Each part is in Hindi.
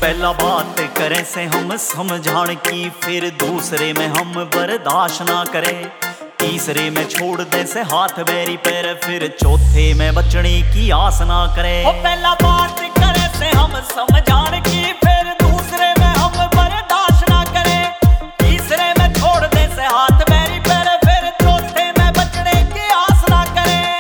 पहला बात करें से हम समझाण की, फिर दूसरे में हम बर्दाश्त ना करें, तीसरे में छोड़ दे से हाथ बैरी पैर, फिर चौथे में बचने की आस ना करें। पहला बात करें से हम समझाण की, फिर दूसरे में हम बर्दाश्त ना करें, तीसरे में छोड़ दे से हाथ बैरी पैर, फिर चौथे में बचने की आस ना करें।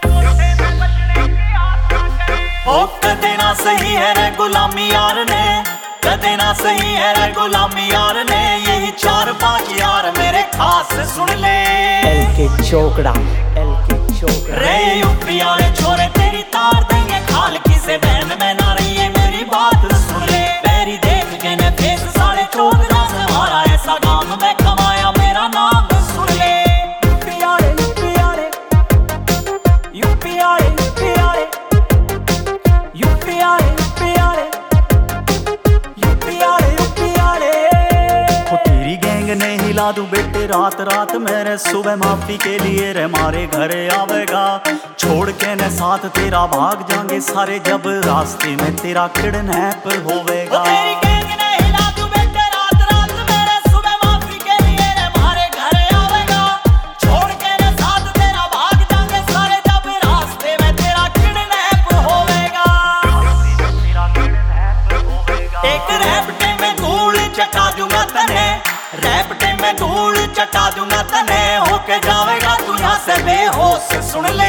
ओ कदे ना सही है रे गुलामी यार ने, कदे ना सही है रे गुलामी यार ने, यही 4-5 यार मेरे खास सुन ले। एल के चोकड़ा रे यूपी वाले छोरे तेरी तार देंगे खाल किसे बहन में ना रही है, मेरी बात सुन ले। पैरी देख के ने फेस साले चौधरा से मारा, ऐसा काम मैं कमाया मेरा नाम सुन ले। यूपी वाले यूपी वाले यूपी वाले यूपी वाले यूपी वाले यूपी वाले यूपी वाले यूपी वाले। ओ तेरी गैंग ने हिला दूं बेटे रात रात, मेरे सुबह माफी के लिए रे मारे घर आवेगा, छोड़ के न साथ तेरा भाग जाएंगे सारे, जब रास्ते में तेरा किडनैप होवेगा। तेरी गैंग ने हिला दूं बेटे रात रात, मेरे सुबह माफी के लिए रे मारे घर आवेगा, छोड़ के न साथ तेरा भाग जाएंगे सारे, जब रास्ते में तेरा किडनैप होवेगा। एक रैपटे में धूल चटा दूंगा तने, रैपटे में धूल चटा दूंगा तने, होके जावेगा तू यहाँ से बेहोश सुन ले।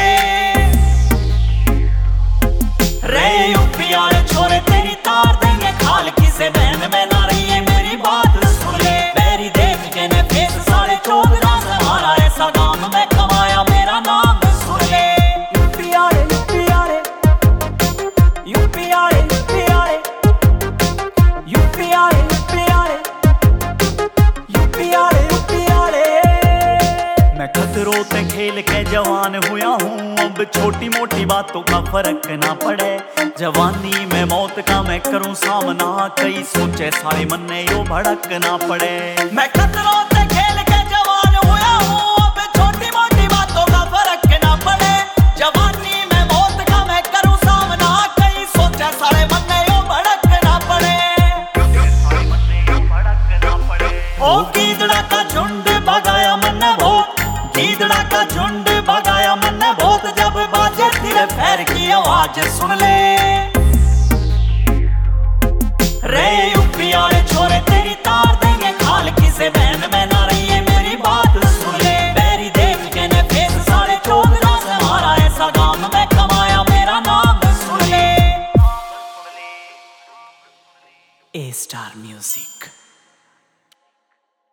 रे यूपी वाले छोरे तेरी तार देंगे खाल किसे बहन में ना रही है, मेरी बात सुन ले। पैरी देख के ने फेस साले चौधरा से मारा, ऐसा काम मैं कमाया मेरा नाम सुन ले। यूपी वाले यूपी वाले यूपी वाले यूपी वाले यूपी वाले यूपी वाले यूपी वाले यूपी वाले। मैं खतरों से खेल के जवान हुआ हूँ, अब छोटी मोटी बातों का फर्क ना पड़े, जवानी में मौत का मैं करूँ सामना, कई सोचे सारे मन ने यो भड़क ना पड़े। मैं खतरों से खेल के जवान हुआ हूँ, अब छोटी मोटी बातों का फर्क ना पड़े, जवानी में मौत का मैं करूँ सामना, कई सोचे सारे मन ने यो भड़क ना पड़े। ओ गीदड़ा का झुंड भगाया मन बहुत, गीदड़ा का झुंड भगाया मन बहुत, जब बाजे तेरे पैर की आवाज सुन ले। रे यूपी वाले छोरे तेरी तार देंगे खाल किसे बहन में ना रही है, मेरी बात सुन ले। पैरी देख के ने फेस साले चौधरा से मारा, ऐसा काम मैं कमाया मेरा नाम सुन ले। A Star Music।